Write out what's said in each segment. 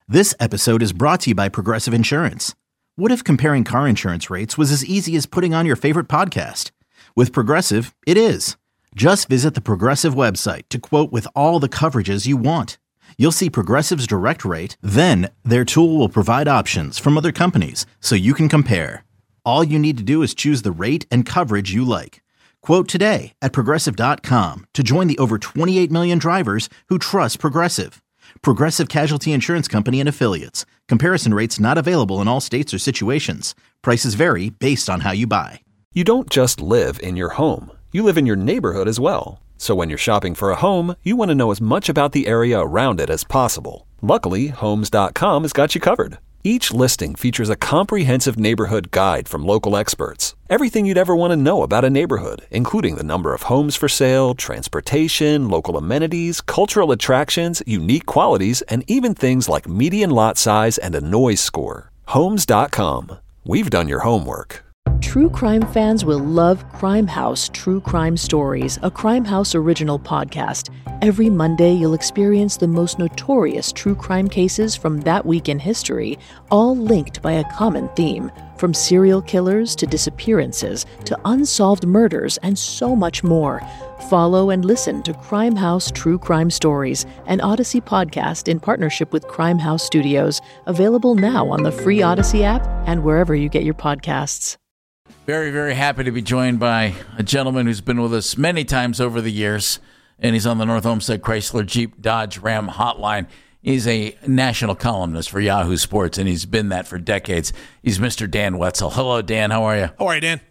This episode is brought to you by Progressive Insurance. What if comparing car insurance rates was as easy as putting on your favorite podcast? With Progressive, it is. Just visit the Progressive website to quote with all the coverages you want. You'll see Progressive's direct rate, then their tool will provide options from other companies so you can compare. All you need to do is choose the rate and coverage you like. Quote today at Progressive.com to join the over 28 million drivers who trust Progressive. Progressive Casualty Insurance Company and Affiliates. Comparison rates not available in all states or situations. Prices vary based on how you buy. You don't just live in your home. You live in your neighborhood as well. So when you're shopping for a home, you want to know as much about the area around it as possible. Luckily, Homes.com has got you covered. Each listing features a comprehensive neighborhood guide from local experts. Everything you'd ever want to know about a neighborhood, including the number of homes for sale, transportation, local amenities, cultural attractions, unique qualities, and even things like median lot size and a noise score. Homes.com. We've done your homework. True crime fans will love Crime House True Crime Stories, a Crime House original podcast. Every Monday, you'll experience the most notorious true crime cases from that week in history, all linked by a common theme. From serial killers to disappearances to unsolved murders and so much more. Follow and listen to Crime House True Crime Stories, an Odyssey podcast in partnership with Crime House Studios, available now on the free Odyssey app and wherever you get your podcasts. Very, very happy to be joined by a gentleman who's been with us many times over the years, and he's on the North Olmsted Chrysler Jeep Dodge Ram hotline. He's a national columnist for Yahoo Sports, and he's been that for decades. He's Mr. Dan Wetzel. Hello, Dan. How are you? How are you, Dan?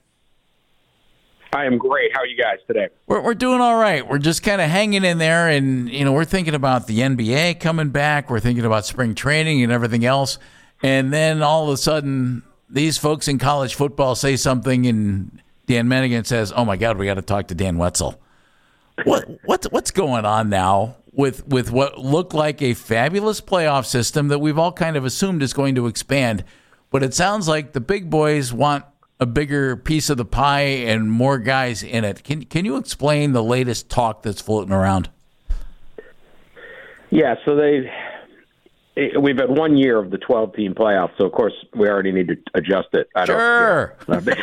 I am great. How are you guys today? We're doing all right. We're just kind of hanging in there, and we're thinking about the NBA coming back. We're thinking about spring training and everything else, and then all of a sudden, these folks in college football say something, and Dan Menningen says, "Oh my God, we got to talk to Dan Wetzel." What's going on now with what looked like a fabulous playoff system that we've all kind of assumed is going to expand, but it sounds like the big boys want a bigger piece of the pie and more guys in it. Can you explain the latest talk that's floating around? Yeah, so we've had 1 year of the 12-team playoffs, so of course we already need to adjust it. Sure.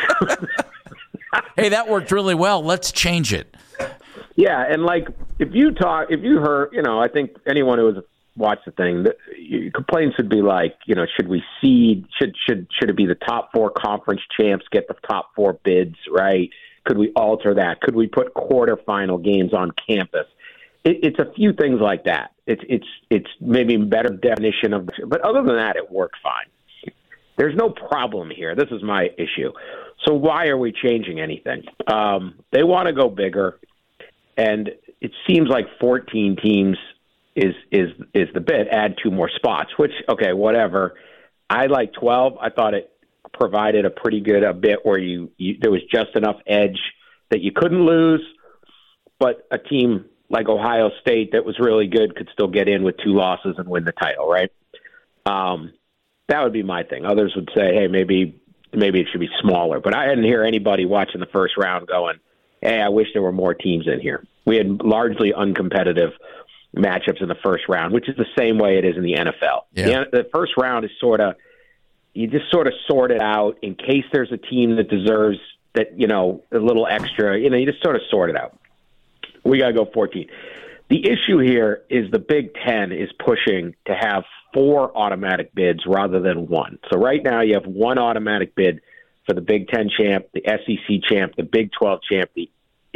Hey, that worked really well. Let's change it. Yeah, and if you heard, I think anyone who has watched the thing, complaints would be like, should we seed? Should it be the top four conference champs get the top four bids, right? Could we alter that? Could we put quarterfinal games on campus? It's a few things like that. It's maybe a better definition of, but other than that, it worked fine. There's no problem here. This is my issue. So why are we changing anything? They want to go bigger, and it seems like 14 teams is the bid. Add 2 more spots, which, okay, whatever. I like 12. I thought it provided a pretty good bit where there was just enough edge that you couldn't lose, but a team like Ohio State that was really good could still get in with 2 losses and win the title, right? That would be my thing. Others would say, hey, maybe it should be smaller. But I didn't hear anybody watching the first round going, hey, I wish there were more teams in here. We had largely uncompetitive matchups in the first round, which is the same way it is in the NFL. Yeah. The first round is you just sort of sort it out in case there's a team that deserves that, a little extra. You just sort of sort it out. We got to go 14. The issue here is the Big Ten is pushing to have 4 automatic bids rather than 1. So right now you have 1 automatic bid for the Big Ten champ, the SEC champ, the Big 12 champ, the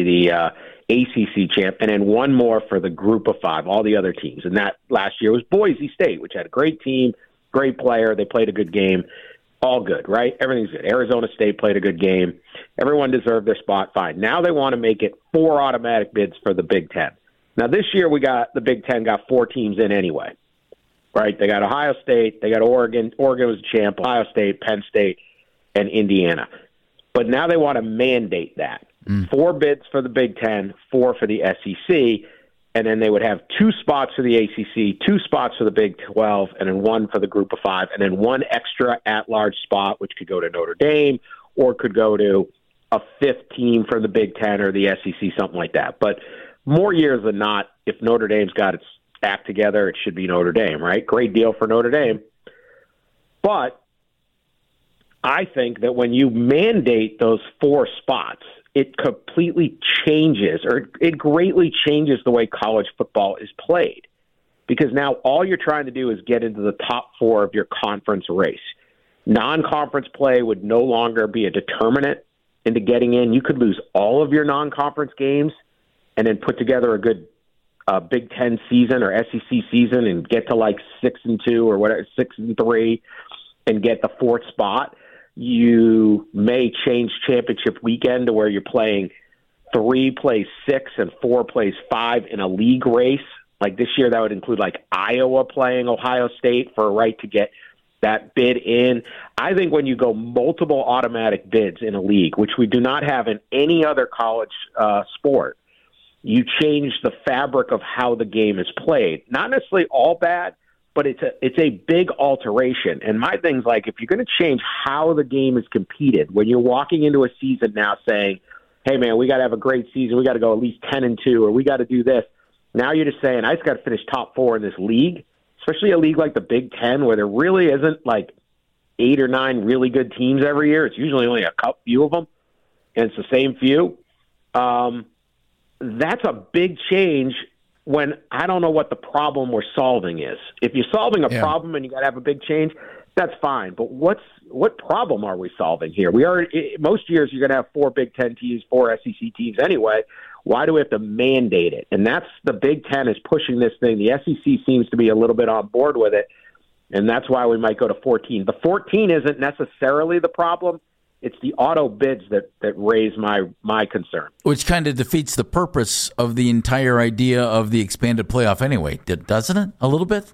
ACC champ, and then 1 more for the Group of 5, all the other teams. And that last year was Boise State, which had a great team, great player. They played a good game. All good, right? Everything's good. Arizona State played a good game. Everyone deserved their spot. Fine. Now they want to make it 4 automatic bids for the Big Ten. Now this year the Big Ten got 4 teams in anyway, right? They got Ohio State. They got Oregon. Oregon was the champ. Ohio State, Penn State, and Indiana. But now they want to mandate that. 4 bids for the Big Ten, 4 for the SEC, and then they would have 2 spots for the ACC, 2 spots for the Big 12, and then 1 for the Group of 5, and then 1 extra at-large spot, which could go to Notre Dame or could go to a 5th team for the Big 10 or the SEC, something like that. But more years than not, if Notre Dame's got its act together, it should be Notre Dame, right? Great deal for Notre Dame. But I think that when you mandate those 4 spots, it completely changes, or it greatly changes the way college football is played. Because now all you're trying to do is get into the top 4 of your conference race. Non-conference play would no longer be a determinant into getting in. You could lose all of your non-conference games and then put together a good Big Ten season or SEC season and get to like 6-2 or whatever, 6-3, and get the 4th spot. You may change championship weekend to where you're playing 3 plays 6 and 4 plays 5 in a league race. Like this year, that would include like Iowa playing Ohio State for a right to get that bid in. I think when you go multiple automatic bids in a league, which we do not have in any other college sport, you change the fabric of how the game is played. Not necessarily all bad, but it's a big alteration. And my thing's like, if you're going to change how the game is competed, when you're walking into a season now saying, hey, man, we got to have a great season, we got to go at least 10-2, or we got to do this. Now you're just saying, I just got to finish top 4 in this league, especially a league like the Big Ten where there really isn't like 8 or 9 really good teams every year. It's usually only a few of them, and it's the same few. That's a big change when I don't know what the problem we're solving is. If you're solving a problem and you got to have a big change, that's fine. But what problem are we solving here? Most years you're going to have 4 Big Ten teams, 4 SEC teams anyway. Why do we have to mandate it? And that's the Big Ten is pushing this thing. The SEC seems to be a little bit on board with it, and that's why we might go to 14. The 14 isn't necessarily the problem. It's the auto bids that raise my concern. Which kind of defeats the purpose of the entire idea of the expanded playoff anyway, doesn't it? A little bit?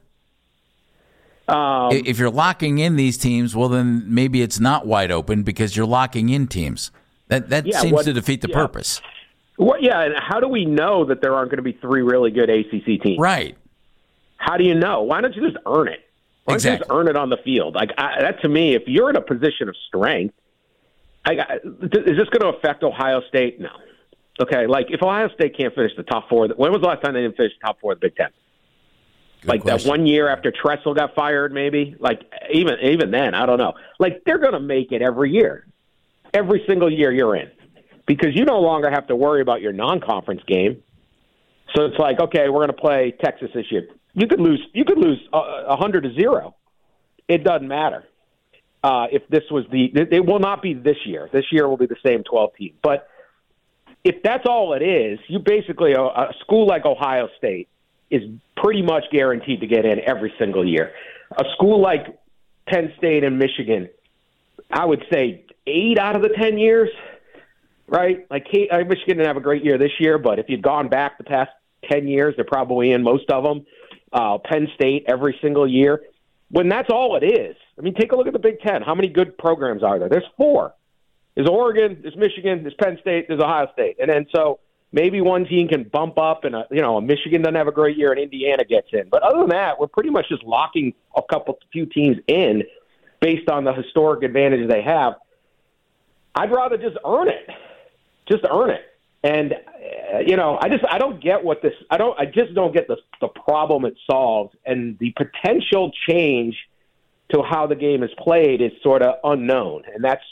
If you're locking in these teams, well, then maybe it's not wide open because you're locking in teams. That seems to defeat the purpose. Well, yeah, and how do we know that there aren't going to be 3 really good ACC teams? Right. How do you know? Why don't you just earn it? Why don't you just earn it on the field? That to me, if you're in a position of strength, is this going to affect Ohio State? No. Okay, like if Ohio State can't finish the top 4, when was the last time they didn't finish the top 4 of the Big Ten? Good question. That 1 year after Tressel got fired, maybe? Like even then, I don't know. Like they're going to make it every year. Every single year you're in. Because you no longer have to worry about your non-conference game. So it's like, okay, we're going to play Texas this year. You could lose 100-0. It doesn't matter. If this was it will not be this year. This year will be the same 12 team. But if that's all it is, you basically a school like Ohio State is pretty much guaranteed to get in every single year. A school like Penn State and Michigan, I would say 8 out of the 10 years. Right? Like Michigan didn't have a great year this year, but if you'd gone back the past 10 years, they're probably in most of them. Penn State every single year. When that's all it is, I mean, take a look at the Big Ten. How many good programs are there? There's 4. There's Oregon, there's Michigan, there's Penn State, there's Ohio State. And then so maybe one team can bump up and, a Michigan doesn't have a great year and Indiana gets in. But other than that, we're pretty much just locking a few teams in based on the historic advantage they have. I'd rather just earn it. Just earn it. And, I don't get what this – I just don't get the problem it solves. And the potential change to how the game is played is sort of unknown. And that's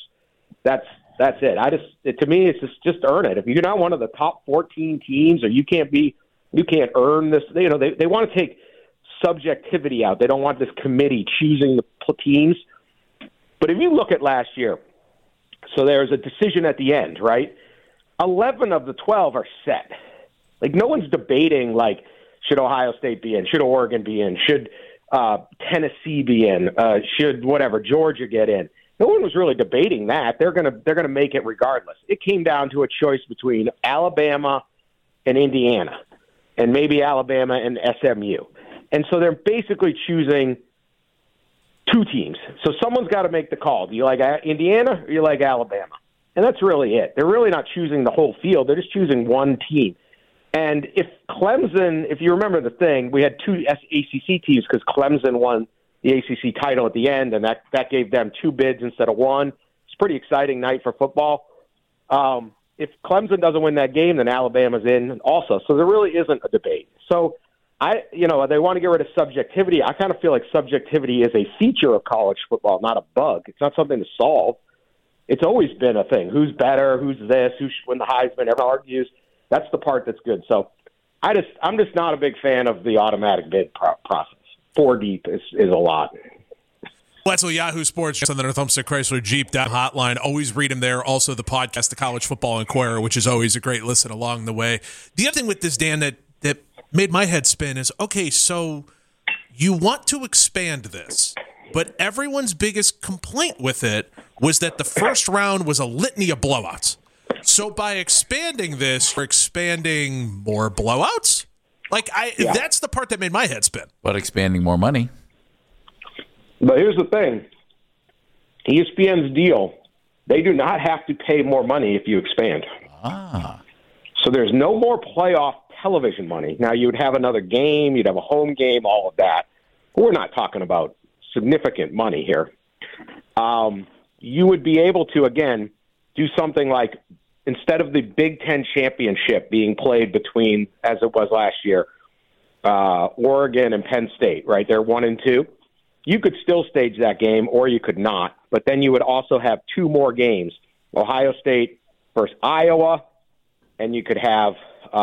it. To me, it's just earn it. If you're not one of the top 14 teams or you can't earn this, they want to take subjectivity out. They don't want this committee choosing the teams. But if you look at last year, so there's a decision at the end, right? 11 of the 12 are set. Like, no one's debating, like, should Ohio State be in? Should Oregon be in? Should Tennessee be in? Should Georgia get in? No one was really debating that. They're gonna make it regardless. It came down to a choice between Alabama and Indiana, and maybe Alabama and SMU. And so they're basically choosing 2 teams. So someone's got to make the call. Do you like Indiana or you like Alabama? And that's really it. They're really not choosing the whole field. They're just choosing one team. And if Clemson, if you remember the thing, we had 2 ACC teams because Clemson won the ACC title at the end, and that gave them 2 bids instead of 1. It's a pretty exciting night for football. If Clemson doesn't win that game, then Alabama's in also. So there really isn't a debate. So they want to get rid of subjectivity. I kind of feel like subjectivity is a feature of college football, not a bug. It's not something to solve. It's always been a thing. Who's better? Who's this? Who should win the Heisman? Everyone argues. That's the part that's good. So I'm just not a big fan of the automatic bid process. 4 deep is a lot. Wetzel, Yahoo Sports on the North Homestead Chrysler Jeep hotline. Always read him there. Also, the podcast, The College Football Inquirer, which is always a great listen along the way. The other thing with this, Dan, that made my head spin is, okay, so you want to expand this, but everyone's biggest complaint with it was that the first round was a litany of blowouts. So by expanding this, you're expanding more blowouts? That's the part that made my head spin. But expanding more money. But here's the thing. ESPN's deal, they do not have to pay more money if you expand. So there's no more playoff television money. Now, you would have another game, you'd have a home game, all of that. We're not talking about significant money here. You would be able to, again, do something like, instead of the Big Ten championship being played between, as it was last year, Oregon and Penn State, right? They're 1 and 2. You could still stage that game, or you could not. But then you would also have 2 more games: Ohio State versus Iowa, and you could have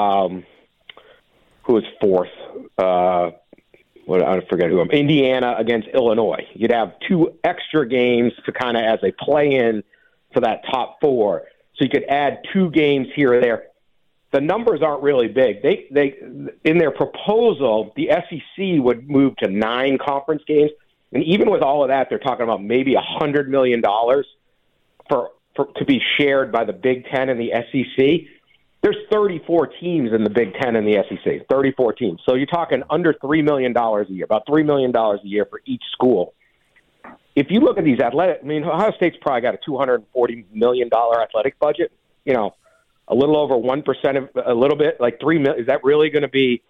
who was fourth? I forget who. Indiana against Illinois. You'd have 2 extra games to kind of as a play-in for that top 4. So you could add 2 games here or there. The numbers aren't really big. They in their proposal, the SEC would move to 9 conference games. And even with all of that, they're talking about maybe $100 million for to be shared by the Big Ten and the SEC. There's 34 teams in the Big Ten and the SEC, 34 teams. So you're talking under $3 million a year, about $3 million a year for each school. If you look at these athletic, Ohio State's probably got a $240 million athletic budget. A little over 1% of a little bit, like $3 million. Is that really going to be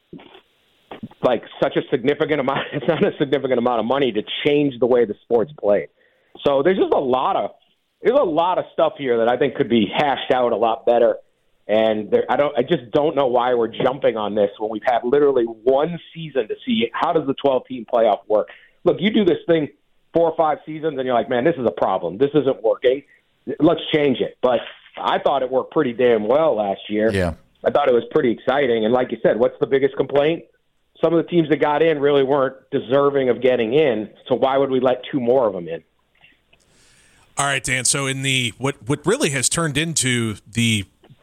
like such a significant amount? It's not a significant amount of money to change the way the sport's played. So there's just a lot of stuff here that I think could be hashed out a lot better. And I just don't know why we're jumping on this when we've had literally 1 season to see how does the 12-team playoff work. Look, you do this thing 4 or 5 seasons, and you're like, man, this is a problem. This isn't working. Let's change it. But I thought it worked pretty damn well last year. Yeah. I thought it was pretty exciting. And like you said, what's the biggest complaint? Some of the teams that got in really weren't deserving of getting in, so why would we let 2 more of them in? All right, Dan, so in the what really has turned into the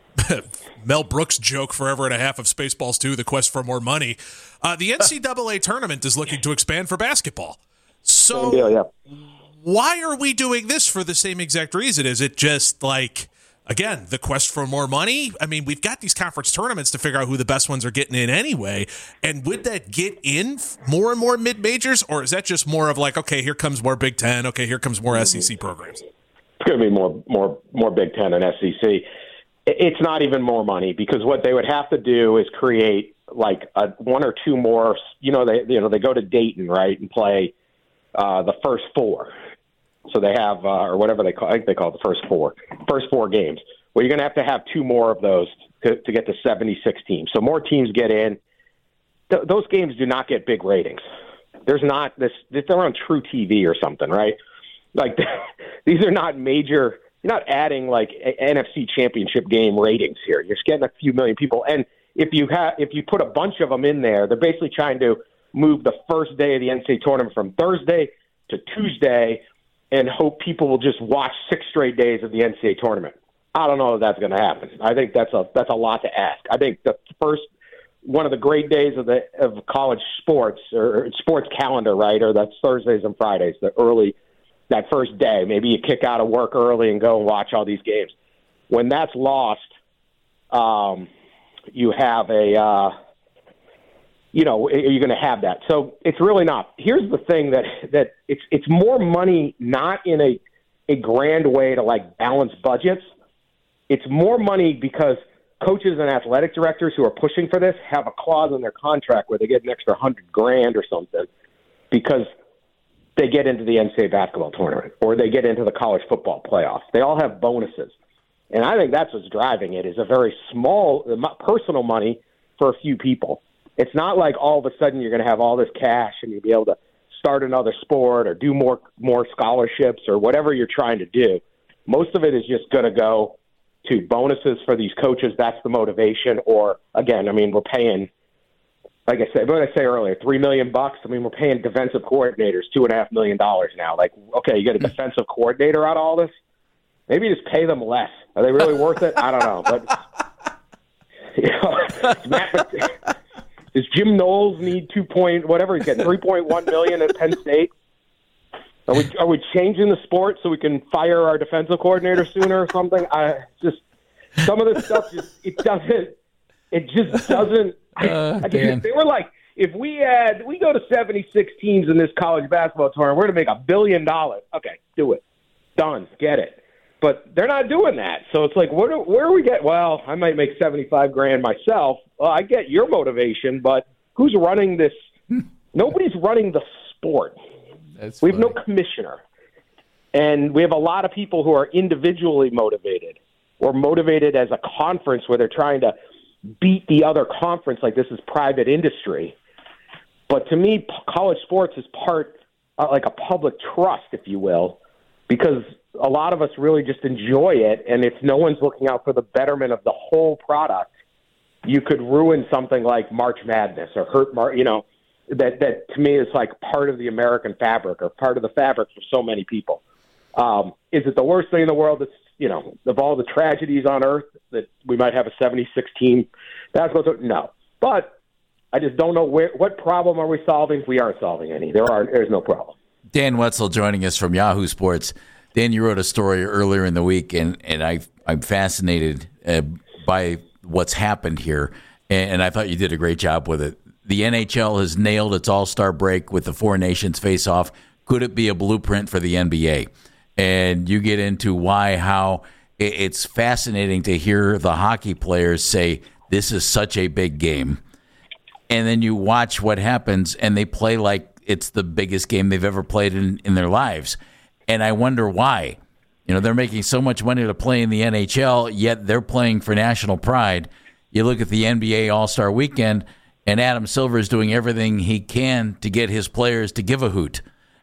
Mel Brooks joke forever and a half of Spaceballs 2, the quest for more money, the NCAA tournament is looking to expand for basketball. So deal, yeah. Why are we doing this for the same exact reason? Is it just like, again, the quest for more money? I mean, we've got these conference tournaments to figure out who the best ones are getting in anyway. And would that get in more and more mid-majors? Or is that just more of like, okay, here comes more Big Ten. Okay, here comes more SEC programs. It's going to be more Big Ten and SEC. It's not even more money, because what they would have to do is create like 1 or 2 more. They go to Dayton, right, and play the first 4. So they have, or whatever they call, I think they call it the first four games. Well, you're going to have 2 more of those to get to 76 teams. So more teams get in. Those games do not get big ratings. There's not this. They're on True TV or something, right? Like these are not major. You're not adding like NFC Championship game ratings here. You're just getting a few million people. And if you put a bunch of them in there, they're basically trying to move the first day of the NCAA tournament from Thursday to Tuesday, and hope people will just watch 6 straight days of the NCAA tournament. I don't know if that's going to happen. I think that's a lot to ask. I think the first one of the great days of college sports or sports calendar, right, or that's Thursdays and Fridays, that first day. Maybe you kick out of work early and go and watch all these games. When that's lost, you have you're going to have that. So it's really not. Here's the thing that it's more money, not in a grand way to like balance budgets. It's more money because coaches and athletic directors who are pushing for this have a clause in their contract where they get an extra $100,000 or something because they get into the NCAA basketball tournament or they get into the college football playoffs. They all have bonuses. And I think that's what's driving it, is a very small personal money for a few people. It's not like all of a sudden you're going to have all this cash and you'll be able to start another sport or do more scholarships or whatever you're trying to do. Most of it is just going to go to bonuses for these coaches. That's the motivation. Or, again, I mean, we're paying, like I said, what did I say earlier, $3 million? I mean, we're paying defensive coordinators $2.5 million now. Like, okay, you get a defensive coordinator out of all this? Maybe just pay them less. Are they really worth it? I don't know. But, you know, does Jim Knowles need whatever he's getting, $3.1 million at Penn State? Are we changing the sport so we can fire our defensive coordinator sooner or something? Some of this stuff just doesn't. They were like, if we go to 76 teams in this college basketball tournament, we're going to make $1 billion. Okay, do it. Done. Get it. But they're not doing that. So it's like, where do we get? Well, I might make $75,000 myself. Well, I get your motivation, but who's running this? Nobody's running the sport. We have no commissioner. And we have a lot of people who are individually motivated or motivated as a conference where they're trying to beat the other conference like this is private industry. But to me, college sports is part like a public trust, if you will, because a lot of us really just enjoy it. And if no one's looking out for the betterment of the whole product, you could ruin something like March Madness or that to me is like part of the American fabric or part of the fabric for so many people. Is it the worst thing in the world? That's, of all the tragedies on earth that we might have a 76-team basketball team? No. But I just don't know what problem are we solving. We aren't solving any. There's no problem. Dan Wetzel joining us from Yahoo Sports. Dan, you wrote a story earlier in the week, and I'm fascinated by what's happened here, and I thought you did a great job with it. The NHL has nailed its All-Star break with the Four Nations face-off. Could it be a blueprint for the NBA? And you get into how it's fascinating to hear the hockey players say, this is such a big game. And then you watch what happens, and they play like it's the biggest game they've ever played in their lives. And I wonder why. They're making so much money to play in the NHL, yet they're playing for national pride. You look at the NBA All-Star Weekend, and Adam Silver is doing everything he can to get his players to give a hoot.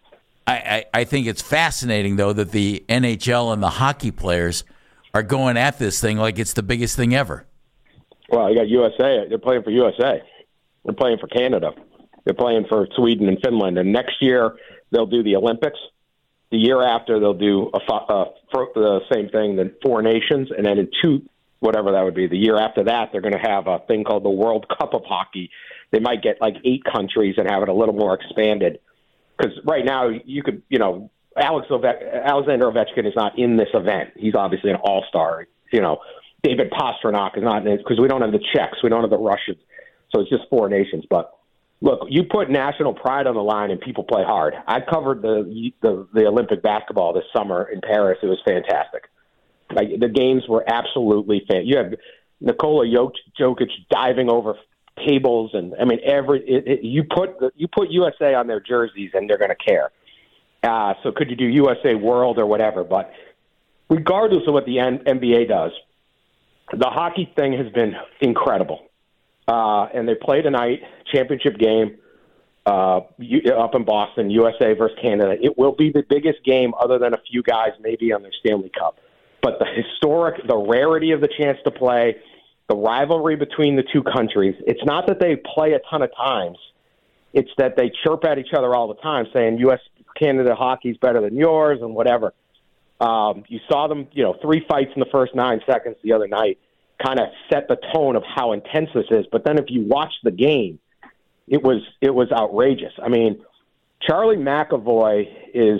I think it's fascinating, though, that the NHL and the hockey players are going at this thing like it's the biggest thing ever. Well, you got USA. They're playing for USA. They're playing for Canada. They're playing for Sweden and Finland. And next year, they'll do the Olympics. The year after, they'll do the same thing, the Four Nations. And then whatever that would be, the year after that, they're going to have a thing called the World Cup of Hockey. They might get like 8 countries and have it a little more expanded. Because right now, you could, Alexander Ovechkin is not in this event. He's obviously an all-star. David Pastrnak is not in it because we don't have the Czechs. We don't have the Russians. So it's just Four Nations. But look, you put national pride on the line and people play hard. I covered the Olympic basketball this summer in Paris. It was fantastic. Like, the games were absolutely fantastic. You have Nikola Jokic diving over tables, and I mean, you put USA on their jerseys, and they're going to care. So could you do USA World or whatever? But regardless of what the NBA does, the hockey thing has been incredible. And they play tonight, championship game up in Boston, USA versus Canada. It will be the biggest game other than a few guys maybe on their Stanley Cup. But the rarity of the chance to play, the rivalry between the two countries, it's not that they play a ton of times. It's that they chirp at each other all the time saying U.S.-Canada hockey's better than yours and whatever. You saw them, 3 fights in the first 9 seconds the other night kind of set the tone of how intense this is. But then if you watch the game, it was outrageous. I mean, Charlie McAvoy is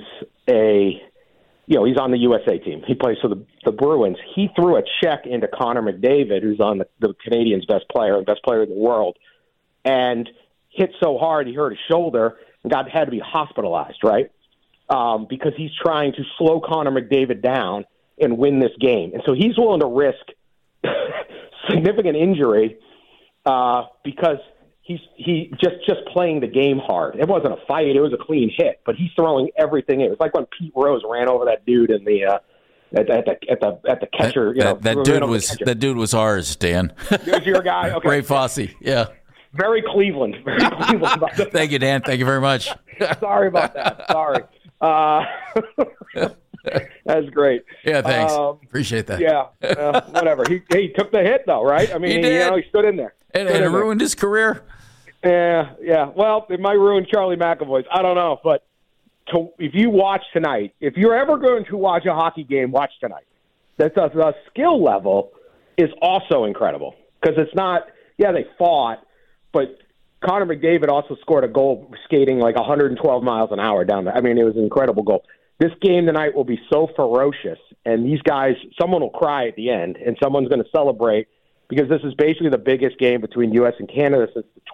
he's on the USA team. He plays for the Bruins. He threw a check into Connor McDavid, who's on the Canadians' best player in the world, and hit so hard he hurt his shoulder and had to be hospitalized, right? Because he's trying to slow Connor McDavid down and win this game. And so he's willing to risk significant injury because he just playing the game hard. It wasn't a fight; it was a clean hit. But he's throwing everything in. It was like when Pete Rose ran over that dude in the at the catcher. That dude was ours, Dan. It was your guy. Okay. Ray Fosse. Yeah. Very Cleveland. Very Cleveland. Thank you, Dan. Thank you very much. Sorry about that. Sorry. That's great. Yeah, thanks. Appreciate that. Yeah, whatever. He took the hit, though, right? I mean, He did. he stood in there. And it ruined his career. Yeah. Well, it might ruin Charlie McAvoy's. I don't know. But if you watch tonight, if you're ever going to watch a hockey game, watch tonight. The skill level is also incredible because it's not, they fought, but Connor McDavid also scored a goal skating like 112 miles an hour down there. I mean, it was an incredible goal. This game tonight will be so ferocious, and these guys, someone will cry at the end, and someone's going to celebrate because this is basically the biggest game between U.S. and Canada since the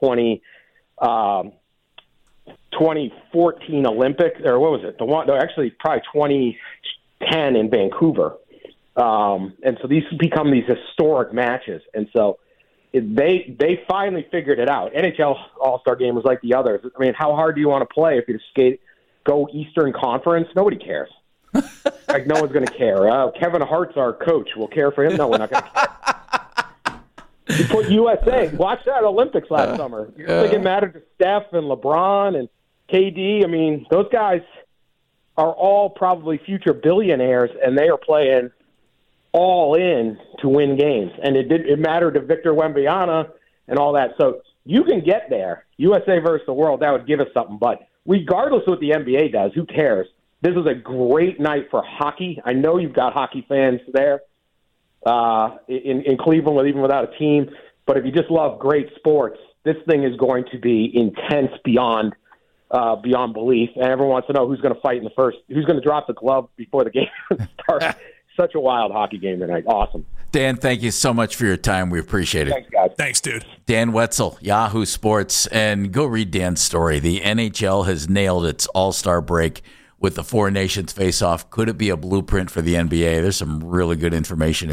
2014 Olympics, or what was it? Actually, probably 2010 in Vancouver. And so these become these historic matches, and so they finally figured it out. NHL All-Star Game was like the others. I mean, how hard do you want to play if you go Eastern Conference? Nobody cares. Like, no one's going to care. Kevin Hart's our coach. We'll care for him? No, we're not going to care. You put USA. Watch that Olympics last summer. You think it mattered to Steph and LeBron and KD? I mean, those guys are all probably future billionaires, and they are playing all in to win games. And it mattered to Victor Wembanyama and all that. So you can get there. USA versus the world, that would give us something. But regardless of what the NBA does, who cares? This is a great night for hockey. I know you've got hockey fans there in Cleveland, even without a team. But if you just love great sports, this thing is going to be intense beyond belief. And everyone wants to know who's going to fight in the first, who's going to drop the glove before the game starts. Such a wild hockey game tonight. Awesome. Dan, thank you so much for your time. We appreciate it. Thanks, guys. Thanks, dude. Dan Wetzel, Yahoo Sports. And go read Dan's story. The NHL has nailed its all-star break with the Four Nations face-off. Could it be a blueprint for the NBA? There's some really good information